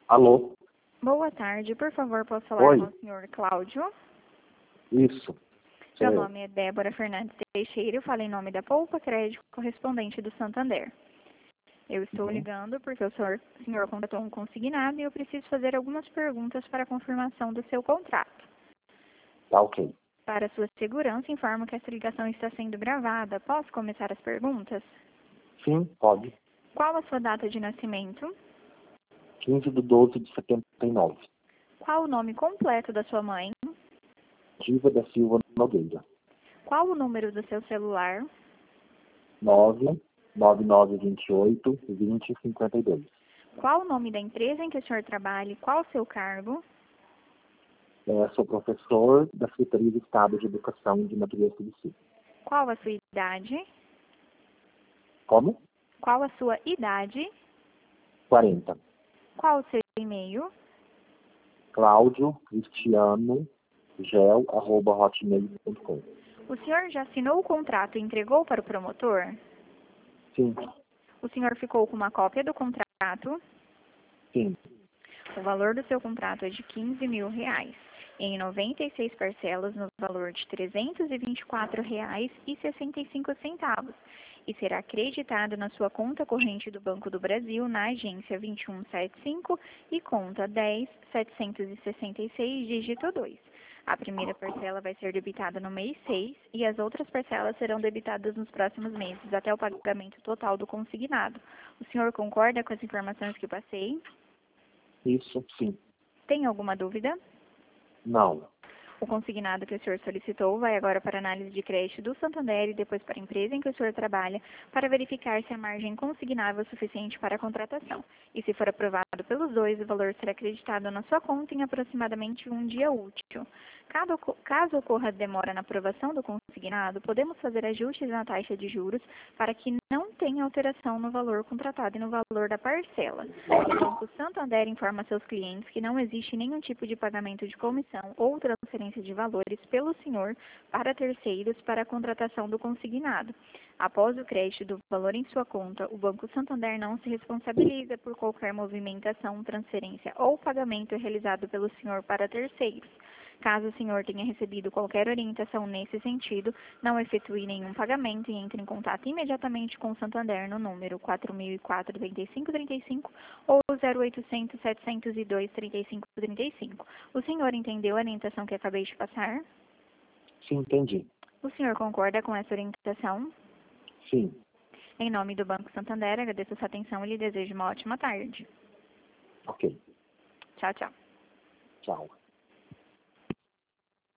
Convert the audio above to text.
Alô? Boa tarde, por favor, posso falar Oi. com o senhor Cláudio? Isso. Meu Sou eu. nome é Débora Fernandes Teixeira, eu falo em nome da Poupa Crédito Correspondente do Santander. Eu estou ligando porque o senhor contratou um consignado e eu preciso fazer algumas perguntas para a confirmação do seu contrato. Tá ok. Para sua segurança, informo que essa ligação está sendo gravada. Posso começar as perguntas? Sim, pode. Qual a sua data de nascimento? 15/12/79. Qual o nome completo da sua mãe? Diva da Silva Nogueira. Qual o número do seu celular? 99928-2052. Qual o nome da empresa em que o senhor trabalha e qual o seu cargo? Sou professor da Secretaria de Estado de Educação de Mato Grosso do Sul. Qual a sua idade? Como? Qual a sua idade? 40. Qual o seu e-mail? Cláudio Cristiano gel@hotmail.com. O senhor já assinou o contrato e entregou para o promotor? Sim, O senhor ficou com uma cópia do contrato? sim. O valor do seu contrato é de R$ 15.000, em 96 parcelas no valor de R$ 324,65 e será acreditado na sua conta corrente do Banco do Brasil na agência 2175 e conta 10.766, dígito 2. A primeira parcela vai ser debitada no mês 6 e as outras parcelas serão debitadas nos próximos meses até o pagamento total do consignado. O senhor concorda com as informações que passei? Isso, sim. Tem alguma dúvida? Não. O consignado que o senhor solicitou vai agora para análise de crédito do Santander e depois para a empresa em que o senhor trabalha para verificar se a margem consignável é suficiente para a contratação. E se for aprovado pelos dois, o valor será acreditado na sua conta em aproximadamente um dia útil. Caso ocorra demora na aprovação do consignado, podemos fazer ajustes na taxa de juros para que não tenha alteração no valor contratado e no valor da parcela. O Banco Santander informa a seus clientes que não existe nenhum tipo de pagamento de comissão ou transferência de valores pelo senhor para terceiros para a contratação do consignado. Após o crédito do valor em sua conta, o Banco Santander não se responsabiliza por qualquer movimentação, transferência ou pagamento realizado pelo senhor para terceiros. Caso o senhor tenha recebido qualquer orientação nesse sentido, não efetue nenhum pagamento e entre em contato imediatamente com o Santander no número 4004-3535 ou 0800-702-3535. O senhor entendeu a orientação que acabei de passar? Sim, entendi. O senhor concorda com essa orientação? Sim. Em nome do Banco Santander, agradeço a sua atenção e lhe desejo uma ótima tarde. Ok. Tchau, tchau. Tchau.